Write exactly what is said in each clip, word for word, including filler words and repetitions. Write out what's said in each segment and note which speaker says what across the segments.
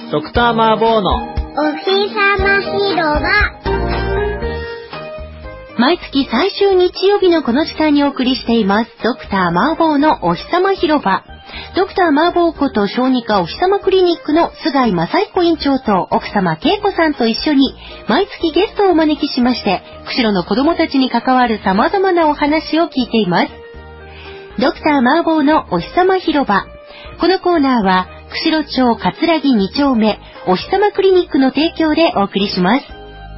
Speaker 1: ドクターマーボーの
Speaker 2: お日様広場。
Speaker 3: 毎月最終日曜日のこの時間にお送りしていますドクターマーボーのお日様広場。ドクターマーボーこと小児科お日様クリニックの菅井正彦院長と奥様恵子さんと一緒に毎月ゲストをお招きしまして、釧路の子どもたちに関わる様々なお話を聞いています。ドクターマーボーのお日様広場。このコーナーは釧路町葛城に丁目お日様クリニックの提供でお送りします。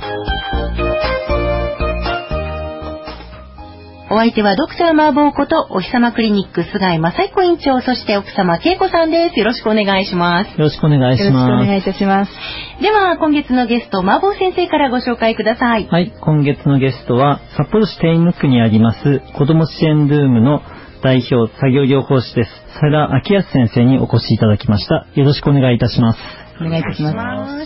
Speaker 3: お相手はドクターマーボーことお日様クリニック菅井正彦院長、そして奥様恵子さんです。よろしくお願いします。
Speaker 4: よろしくお願いします。
Speaker 5: よろしくお願いいたします。
Speaker 3: では今月のゲスト、マーボー先生からご紹介ください。
Speaker 4: はい、今月のゲストは札幌市手稲区にあります子ども支援ルームの代表作業療法士です世良明康先生にお越しいただきました。よろしくお願いいたします。
Speaker 5: お願いいたします。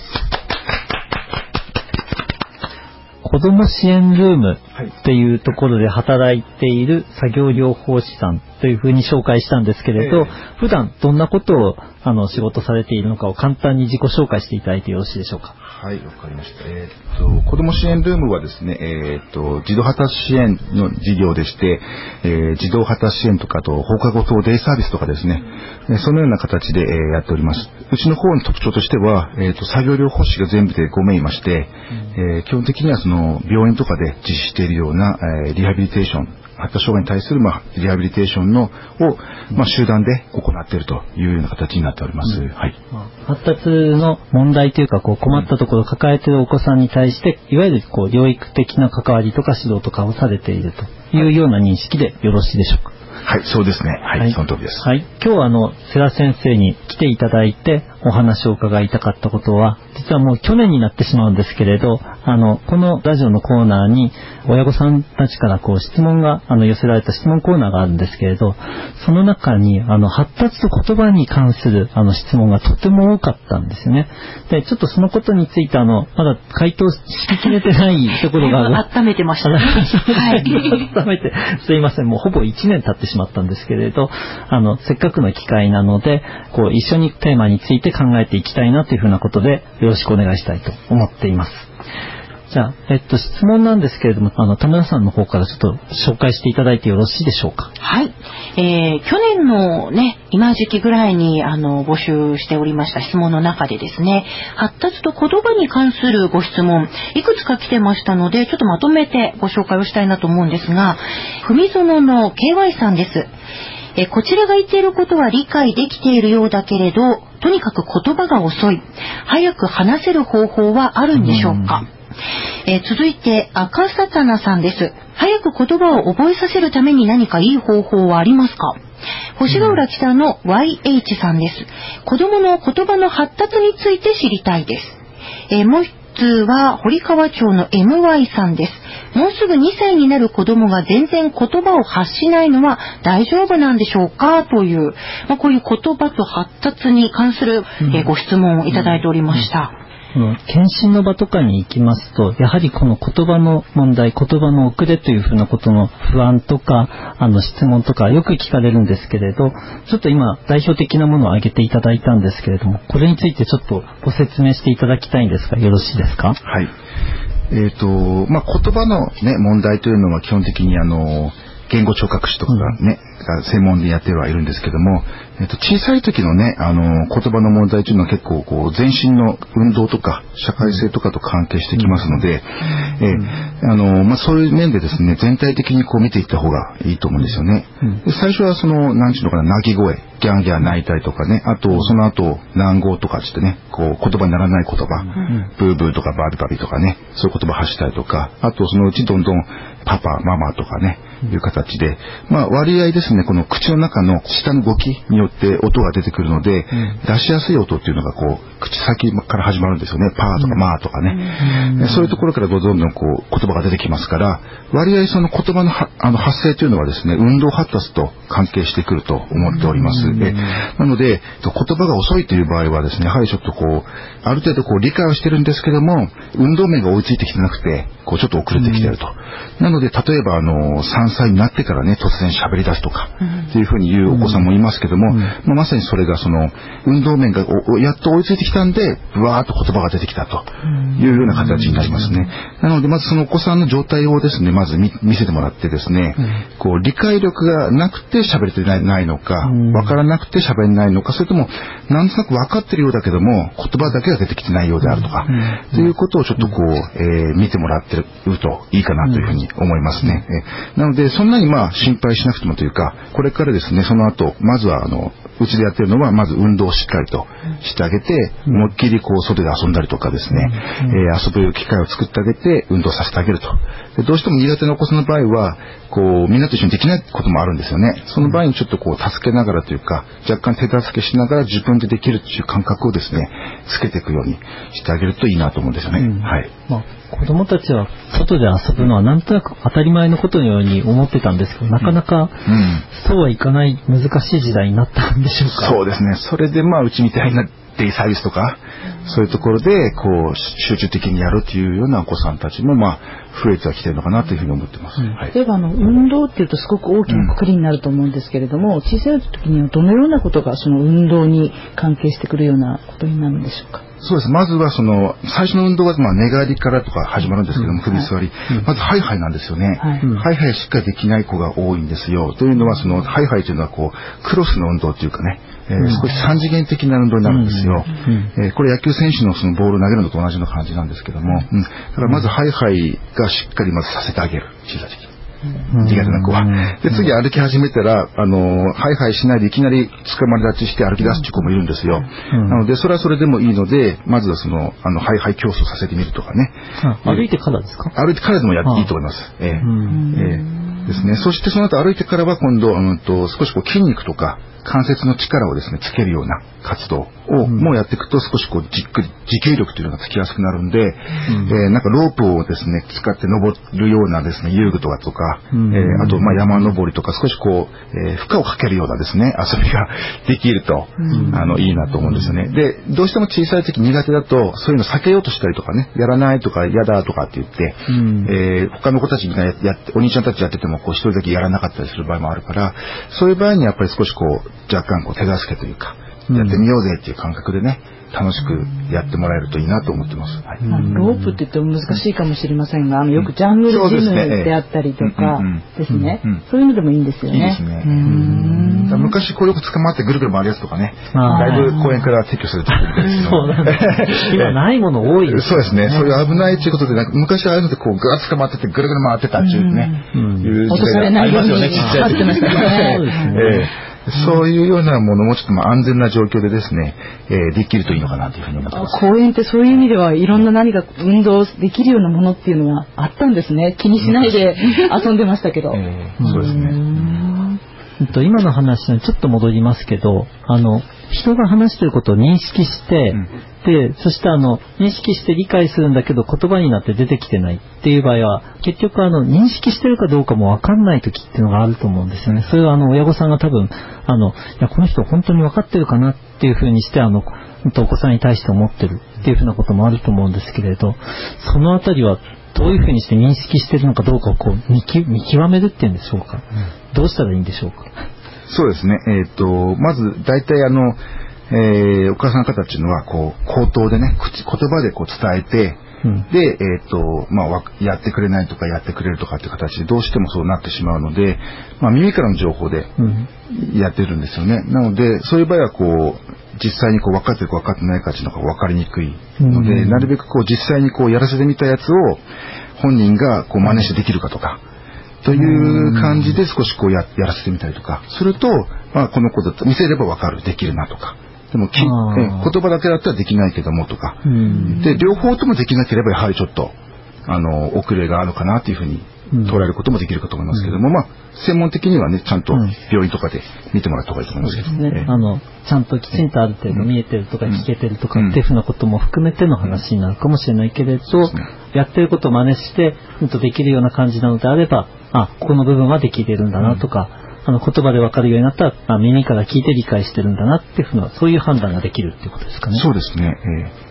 Speaker 4: 子ども支援ルームっていうところで働いている作業療法士さんというふうに紹介したんですけれど、えー、普段どんなことをあの仕事されているのかを簡単に自己紹介していただいてよろしいでしょうか。
Speaker 6: はい、わかりました。えー、っと子ども支援ルームはですね、えー、っと児童発達支援の事業でして、えー、児童発達支援とかと放課後等デイサービスとかですね、えー、そのような形で、えー、やっております。うちの方の特徴としては、えー、っと作業療法士が全部でごめいいまして、えー、基本的にはその病院とかで実施しているような、えー、リハビリテーション、発達障害に対する、まあ、リハビリテーションのを、まあ、集団で行っているというような形になっております。うん、はい。
Speaker 4: 発達の問題というか、こう困ったところを抱えているお子さんに対して、いわゆるこう療育的な関わりとか指導とかをされているというような認識でよろしいでしょうか。
Speaker 6: はい、そうですね。はい、はい、その通りです。
Speaker 4: はい、今日はあの世良先生に来ていただいてお話を伺いたかったことは、実はもう去年になってしまうんですけれど、あのこのラジオのコーナーに親御さんたちからこう質問があの寄せられた質問コーナーがあるんですけれど、その中にあの発達と言葉に関するあの質問がとても多かったんですよね。で、ちょっとそのことについてあのまだ回答しきれてないところが
Speaker 3: 温めてましたね。はい。
Speaker 4: 温めてすいません、もうほぼいちねん経ってしまったんですけれど、あのせっかくの機会なのでこう一緒にテーマについて考えていきたいなというふうなことでよろしくお願いしたいと思っています。じゃあ、えっと、質問なんですけれども、あの田村さんの方からちょっと紹介していただいてよろしいでしょうか。
Speaker 3: はい、えー、去年のね今時期ぐらいにあの募集しておりました質問の中でですね、発達と言葉に関するご質問いくつか来てましたので、ちょっとまとめてご紹介をしたいなと思うんですが、文園の ケーワイ さんです。えこちらが言っていることは理解できているようだけれど、とにかく言葉が遅い。早く話せる方法はあるんでしょうか。え続いて赤サタナさんです。早く言葉を覚えさせるために何かいい方法はありますか。星ヶ浦北の ワイエイチ さんです。子供の言葉の発達について知りたいです。えもう一つは堀川町の エムワイ さんです。もうすぐにさいになる子供が全然言葉を発しないのは大丈夫なんでしょうかという、まあ、こういう言葉と発達に関する、えー、ご質問をいただいておりました。
Speaker 4: うんうん、検診の場とかに行きますと、やはりこの言葉の問題、言葉の遅れというふうなことの不安とかあの質問とかよく聞かれるんですけれど、ちょっと今代表的なものを挙げていただいたんですけれども、これについてちょっとご説明していただきたいんですがよろしいですか。
Speaker 6: はい、えーとまあ、言葉の、ね、問題というのは基本的にあの言語聴覚士とかがね、うん、専門でやってはいるんですけども、えっと、小さい時のね、あの言葉の問題というのは結構こう全身の運動とか社会性とかと関係してきますので、うんえあのまあ、そういう面でですね、全体的にこう見ていった方がいいと思うんですよね。うん、で最初はその何ていうのかな、鳴き声、ギャンギャン鳴いたりとかね、あとその後喃語とかってね、こう言葉にならない言葉、うん、ブーブーとかバビバビとかね、そういう言葉発したりとか、あとそのうちどんどんパパママとかね、いう形で、まあ割合ですね、この口の中の舌の動きによって音が出てくるので、うん、出しやすい音っていうのがこう口先から始まるんですよね。パーとかマーとかね、うん、そういうところからどんどんこう言葉が出てきますから、割合その言葉のはあの発声というのはですね、運動発達と関係してくると思っております。うん、でなので言葉が遅いという場合はですね、やはりちょっとこうある程度こう理解はしてるんですけども、運動面が追いついてきてなくて、こうちょっと遅れてきていると。うん、なので例えばあのさんさいになってからね、突然喋り出すとか、 かっていうふうに言うお子さんもいますけども、まあ、まさにそれがその運動面がやっと追いついてきたんでブワーっと言葉が出てきたというような形になりますね。なのでまずそのお子さんの状態をですねまず 見, 見せてもらってですね、こう理解力がなくて喋れてないのか、わからなくて喋れないのか、それともなんとなく分かってるようだけども言葉だけが出てきてないようであるとか、ということをちょっとこう、えー、見てもらってるといいかなというふうに思いますね。えー、なのでそんなにまあ心配しなくてもというか、これからですねその後まずはあのうちでやってるのはまず運動をしっかりとしてあげて、思いっきりこう外で遊んだりとかですね、えー、遊ぶ機会を作ってあげて運動させてあげると。でどうしても苦手なお子さんの場合はこうみんなと一緒にできないこともあるんですよね。その場合にちょっとこう助けながらというか、若干手助けしながら自分でできるという感覚をですねつけていくようにしてあげるといいなと思うんですよね。うん、はい。
Speaker 4: まあ、子供たちは外で遊ぶのはなんとなく当たり前のことのように思ってたんですけど、なかなかそうはいかない難しい時代になったんでしょうか。
Speaker 6: そうですね。それでまあうちみたいなデイサービスとか、そういうところでこう集中的にやるというようなお子さんたちもまあ増えてはきてるのかなというふうに思ってます。うん、はい、
Speaker 5: 例えばあの運動っていうとすごく大きな括りになると思うんですけれども、うん、小さい時にはどのようなことがその運動に関係してくるようなことになるんでしょうか。
Speaker 6: そうです。まずはその最初の運動はまあ寝返りからとか始まるんですけども、首座り、はい、まずハイハイなんですよね。はい、ハイハイしっかりできない子が多いんですよ。というのはそのハイハイというのはこうクロスの運動というかね、えー、少し三次元的な運動になるんですよ。えー、これ野球選手のそのボールを投げるのと同じの感じなんですけども、うん、だからまずハイハイがしっかりまずさせてあげる、小さい時。苦手な子は。で、次歩き始めたら、あの、ハイハイしないでいきなり捕まり立ちして歩き出すっていう子もいるんですよ。うん、なので、それはそれでもいいので、まずはその、あの、ハイハイ競争させてみるとかね。
Speaker 4: 歩いてからですか？
Speaker 6: 歩いてからでもやっていいと思います。ええええですね。そしてその後歩いてからは今度、うんと、少しこう筋肉とか、関節の力をですねつけるような活動をもうやっていくと少しこうじっくり持久力というのがつきやすくなるんで、うんえー、なんかロープをですね使って登るようなですね遊具とかとか、うんえー、あとまあ山登りとか少しこう、えー、負荷をかけるようなですね遊びができると、うん、あのいいなと思うんですよね。でどうしても小さい時苦手だとそういうの避けようとしたりとかねやらないとか嫌だとかって言って、うんえー、他の子たちがやってお兄ちゃんたちやっててもこう一人だけやらなかったりする場合もあるから、そういう場合にやっぱり少しこう若干こう手助けというか、やってみようぜっていう感覚でね楽しくやってもらえるといいなと思ってます。はい、
Speaker 5: ロープって言っても難しいかもしれませんが、あのよくジャングルジムであったりとかですね、そういうのでもいいんですよね。
Speaker 6: いいですね。うん昔こうよく捕まってぐるぐる回るやつとかね、だいぶ公園から撤去するときです
Speaker 4: そうなんです。今ないもの多いですね。
Speaker 6: そうですね。そういう危ないということで、なんか昔ああいうのでこうぐわっと捕まっててぐるぐる回ってたっていうね、いう時代がありますよね。ちっちゃい時に。そうですね。そういうようなものもちょっとまあ安全な状況でですね、えー、できるといいのかなというふうに思ってます。
Speaker 5: 公園ってそういう意味ではいろんな何か運動できるようなものっていうのはあったんですね。気にしないで遊んでましたけど。
Speaker 6: えー、そうですね。
Speaker 4: 今の話にちょっと戻りますけど、あの人が話していることを認識して、うん、でそしてあの認識して理解するんだけど言葉になって出てきてないっていう場合は結局あの認識してるかどうかも分かんない時っていうのがあると思うんですよね。それはあの親御さんが多分あのいやこの人本当に分かってるかなっていうふうにしてあのお子さんに対して思ってるっていうふうなこともあると思うんですけれど、そのあたりはどういうふうにして認識してるのかどうかをこう 見, 見極めるっていうんでしょうか、うん、どうしたらいいんでしょうか。
Speaker 6: そうですね。えっとまず大体あの、えー、お母さん方っていうのはこう口頭でね口言葉でこう伝えて、うん、でえっとまあやってくれないとかやってくれるとかっていう形でどうしてもそうなってしまうので、まあ耳からの情報でやってるんですよね。うん、なのでそういう場合はこう実際にこう分かってるか分かってないかっていうのが分かりにくいので、うん、なるべくこう実際にこうやらせてみたやつを本人がこう真似してできるかとか。という感じで少しこう や, やらせてみたりとかすると、まあ、この子だったら見せれば分かるできるなとか、でもき言葉だけだったらできないけどもとかで両方ともできなければやはりちょっとあの遅れがあるかなというふうに捉えることもできるかと思いますけども、うん、まあ専門的にはねちゃんと病院とかで見てもらった方がいいと思いますけど、
Speaker 4: うんね、あのちゃんときちんとある程度見えてるとか聞けてるとかっていうふうなことも含めての話になるかもしれないけれど、うんね、やってることを真似してできるような感じなのであれば、あここの部分はできてるんだなとか、うん、あの言葉で分かるようになったら、あ耳から聞いて理解してるんだなっていうふうなそういう判断ができるっていうことですかね。
Speaker 6: そうですね。えー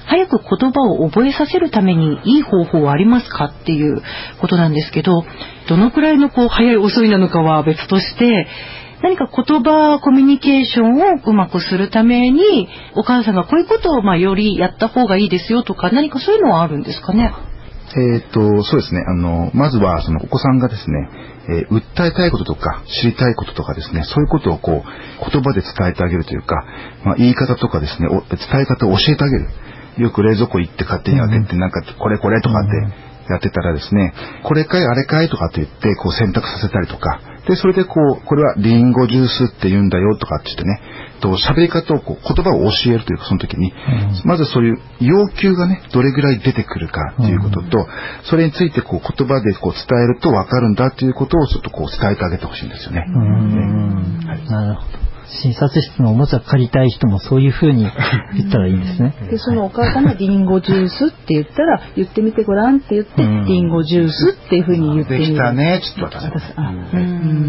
Speaker 3: 早く言葉を覚えさせるためにいい方法はありますかっていうことなんですけど、どのくらいのこう早い遅いなのかは別として、何か言葉コミュニケーションをうまくするためにお母さんがこういうことをまあよりやった方がいいですよとか、何かそういうのはあるんですかね。
Speaker 6: えー、っとそうですね、あのまずはそのお子さんがですね、えー、訴えたいこととか知りたいこととかですね、そういうことをこう言葉で伝えてあげるというか、まあ、言い方とかですね、お伝え方を教えてあげる。よく冷蔵庫行って勝手に開けて、なんかこれこれとかってやってたらですね、これかいあれかいとかって言ってこう選択させたりとかで、それでこうこれはリンゴジュースって言うんだよとかって言ってね、と喋り方をこう言葉を教えるというか、その時に、うん、まずそういう要求がねどれぐらい出てくるかっていうことと、うん、それについてこう言葉でこう伝えると分かるんだっていうことをちょっとこう伝えてあげてほしいんですよね。うん、
Speaker 4: ね、はい、なるほど。診察室のおもちゃ借りたい人もそういう風に言ったらいいですね。
Speaker 5: で、そのお母さんがリンゴジュースって言ったら、言ってみてごらんって言って、うん、リンゴジュースっていう風に言ってみる。
Speaker 6: できたね、ちょっと私。
Speaker 5: あ、うん、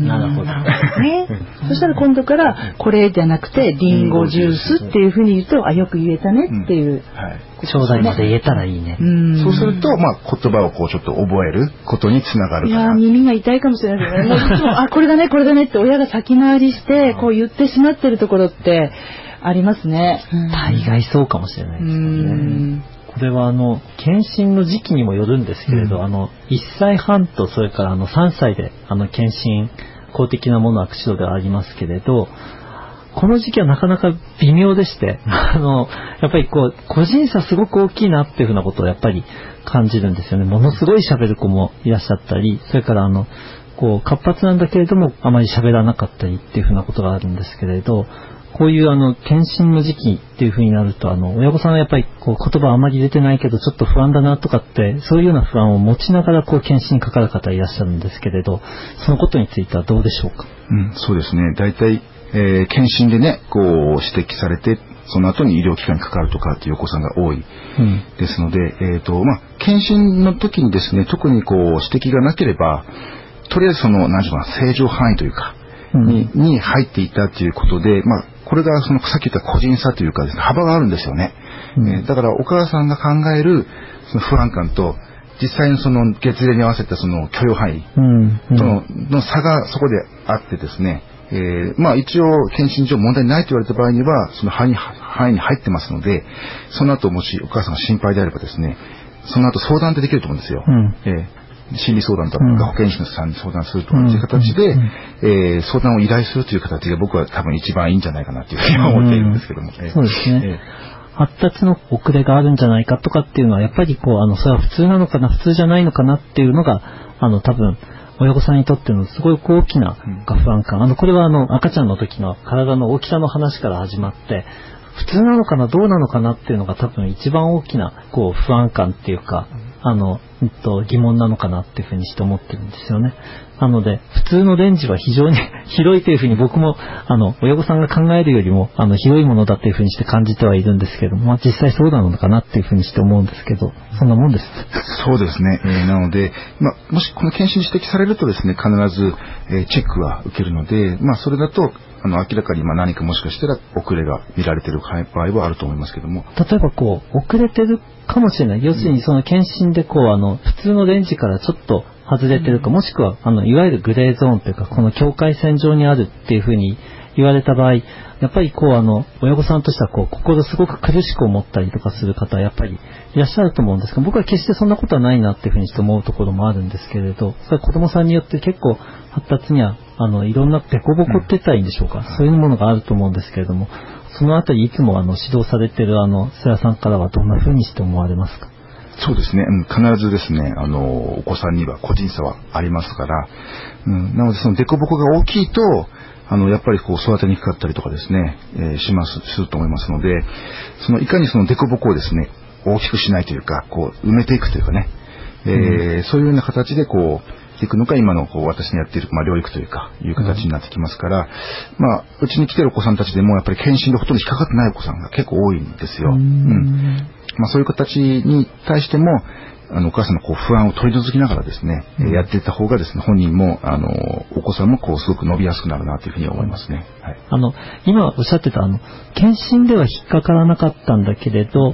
Speaker 4: なるほど。
Speaker 5: ね。そしたら今度からこれじゃなくてリンゴジュースっていう風に言うと、あ、よく言えたねっていう。うん、はい。
Speaker 4: 将来まで言えたらいいね。
Speaker 6: うん、そうすると、まあ、言葉をこうちょっと覚えることにつながるかな。
Speaker 5: いや、耳が痛いかもしれないですね。もういつも、あ、これだね、これだねって親が先回りして、こう言ってしまってるところってありますね。
Speaker 4: 大概そうかもしれないですね。これはあの検診の時期にもよるんですけれど、うん、あのいっさいはんとそれからあのさんさいであの検診公的なものは口調ではありますけれど、この時期はなかなか微妙でして、あのやっぱりこう個人差すごく大きいなっていうふうなことをやっぱり感じるんですよね。ものすごい喋る子もいらっしゃったり、それからあのこう活発なんだけれどもあまり喋らなかったりっていうふうなことがあるんですけれど、こういうあの検診の時期っていう風になると、あの親御さんはやっぱりこう言葉あまり出てないけどちょっと不安だなとかって、そういうような不安を持ちながらこう検診にかかる方いらっしゃるんですけれど、そのことについてはどうでしょうか。
Speaker 6: うん、そうですね。大体、えー、検診でねこう指摘されて、その後に医療機関にかかるとかっていうお子さんが多いですので、うん、えーとまあ、検診の時にですね、特にこう指摘がなければ、とりあえずその何て言うかな、正常範囲というかに、うん、に入っていたということで、まあこれがそのさっき言った個人差というかですね、幅があるんですよね。うん、えー、だからお母さんが考えるその不安感と実際のその月齢に合わせたその許容範囲と の,、うん、の差がそこであってですね、えー、まあ一応検診上問題ないと言われた場合にはその範囲に範囲に入ってますので、その後もしお母さんが心配であればですね、その後相談ってできると思うんですよ。うん、えー心理相談とか、うん、保健師さんに相談するとかっていう形で、うんえー、相談を依頼するという形が僕は多分一番いいんじゃないかなというふうに思っているんですけども、うんえー、
Speaker 4: そうですね、えー、発達の遅れがあるんじゃないかとかっていうのはやっぱりこうあのそれは普通なのかな普通じゃないのかなっていうのがあの多分親御さんにとってのすごい大きな不安感、あのこれはあの赤ちゃんの時の体の大きさの話から始まって、普通なのかなどうなのかなっていうのが多分一番大きなこう不安感っていうか、あの、えっと、疑問なのかなっていうふうにして思ってるんですよね。なので普通のレンジは非常に広いというふうに僕もあの親御さんが考えるよりもあの広いものだというふうにして感じてはいるんですけども、まあ、実際そうなのかなっていうふうにして思うんですけど、そんなもんです。
Speaker 6: そうですね、えー、なので、まあ、もしこの検診に指摘されるとですね、必ず、えー、チェックは受けるので、まあ、それだとあの明らかにまあ何かもしかしたら遅れが見られている場合はあると思いますけども、
Speaker 4: 例えばこう遅れてるかもしれない、要するにその検診でこうあの普通のレンジからちょっと外れてるか、もしくはあのいわゆるグレーゾーンというかこの境界線上にあるっていうふうに言われた場合、やっぱりこうあの親御さんとしてはこう心すごく苦しく思ったりとかする方はやっぱりいらっしゃると思うんですが、僕は決してそんなことはないなっていうふうにして思うところもあるんですけれど、それは子どもさんによって結構発達にはあのいろんなデコボコって言ったらいいんでしょうか、うん、そういうものがあると思うんですけれども、そのあたりいつもあの指導されているあの世良さんからはどんなふうにして思われますか。
Speaker 6: そうですね、うん、必ずですね、あのお子さんには個人差はありますから、うん、なのでそのデコボコが大きいとあのやっぱりこう育てにくかったりとかですね、えー、しますすると思いますので、そのいかにそのデコボコをですね大きくしないというか、こう埋めていくというかね、えーうん、そういうような形でこういくのが今のこう私のやっている、まあ、療育というかいう形になってきますから、うんまあ、うちに来ているお子さんたちでもやっぱり検診でほとんど引っかかってないお子さんが結構多いんですよ。うんうんまあ、そういう形に対してもあのお母さんのこう不安を取り除きながらですね、うん、やっていった方がですね、本人もあのお子さんもこうすごく伸びやすくなるなというふうに思いますね。はい、
Speaker 4: あの今おっしゃってたあの検診では引っかからなかったんだけれど、うん、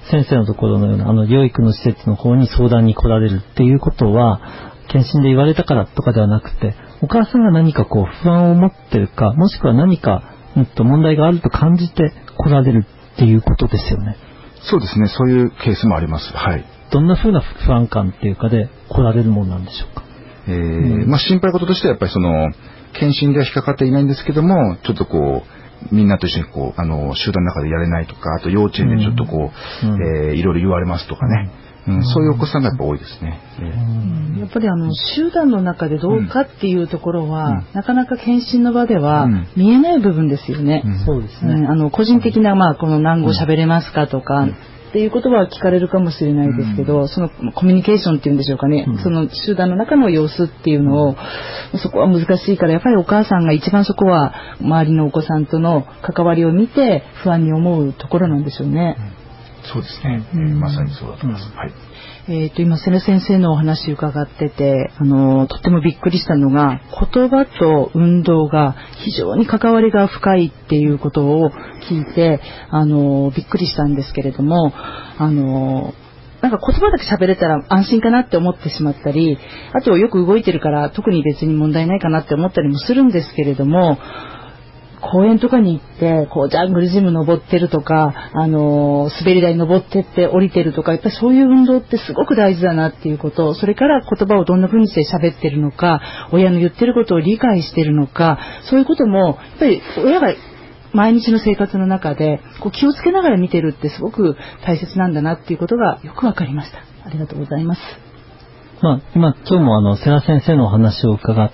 Speaker 4: 先生のところのようなあの療育の施設の方に相談に来られるっていうことは、検診で言われたからとかではなくて、お母さんが何かこう不安を持ってるか、もしくは何か、うん、と問題があると感じて来られるっていうことですよね。
Speaker 6: そうですね、そういうケースもあります。はい。
Speaker 4: どんな風な不安感っていうかで来られるものなんでしょうか。
Speaker 6: えーうん、まあ心配事としてはやっぱりその検診では引っかかっていないんですけども、ちょっとこうみんなと一緒にこうあの集団の中でやれないとか、あと幼稚園でちょっとこう、うんえー、いろいろ言われますとかね、うんうん、そういうお子さんがやっぱ多いですね。
Speaker 5: うん、やっぱりあの集団の中でどうかっていうところは、うん、なかなか検診の場では見えない部分ですよね。
Speaker 4: うん、そうですね。
Speaker 5: うん、あの個人的なまあこの何語喋れますかとか。うんっていうことは聞かれるかもしれないですけど、うん、そのコミュニケーションっていうんでしょうかね、うん、その集団の中の様子っていうのを、うん、そこは難しいから、やっぱりお母さんが一番そこは周りのお子さんとの関わりを見て不安に思うところなんでしょうね。
Speaker 6: うん、そうですね、うん、まさにそうだと思います。うん、はい。
Speaker 5: えー、と今瀬根先生のお話伺ってて、あのとってもびっくりしたのが、言葉と運動が非常に関わりが深いっていうことを聞いて、あのびっくりしたんですけれども、あのなんか言葉だけ喋れたら安心かなって思ってしまったり、あとよく動いてるから特に別に問題ないかなって思ったりもするんですけれども、公園とかに行ってこうジャングルジム登ってるとか、あのー、滑り台登ってって降りてるとか、やっぱりそういう運動ってすごく大事だなっていうこと、それから言葉をどんな風にして喋ってるのか、親の言ってることを理解してるのか、そういうこともやっぱり親が毎日の生活の中でこう気をつけながら見てるってすごく大切なんだなっていうことがよくわかりました。ありがとうございます。
Speaker 4: まあ、今今日もあの世良先生のお話を伺って、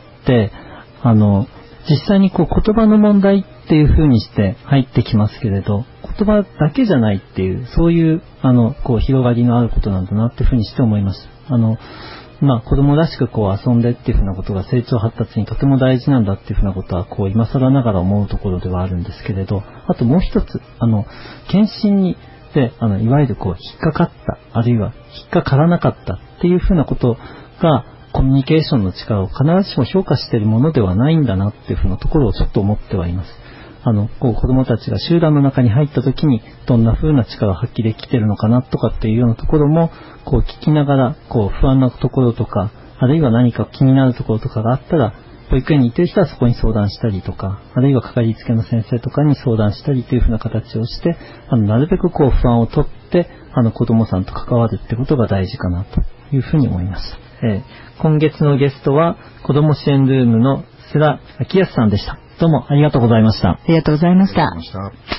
Speaker 4: あの実際にこう言葉の問題っていう風にして入ってきますけれど、言葉だけじゃないっていう、そういうあのこう広がりのあることなんだなっていう風にして思いました。あのまあ子供らしくこう遊んでっていう風なことが成長発達にとても大事なんだっていう風なことはこう今更ながら思うところではあるんですけれど、あともう一つ、あの検診にであのいわゆるこう引っかかった、あるいは引っかからなかったっていう風なことがコミュニケーションの力を必ずしも評価しているものではないんだなっていうふうなところをちょっと思ってはいます。あのこう子どもたちが集団の中に入った時にどんなふうな力を発揮できているのかなとかっていうようなところもこう聞きながら、こう不安なところとか、あるいは何か気になるところとかがあったら、保育園に行っている人はそこに相談したりとか、あるいはかかりつけの先生とかに相談したりというふうな形をして、あのなるべくこう不安を取ってあの子どもさんと関わるってことが大事かなというふうに思いました。えー、今月のゲストは子ども支援ルームの世良昭康さんでした。どうもありがとうございました。
Speaker 5: ありがとうございました。
Speaker 6: ありがとうございました。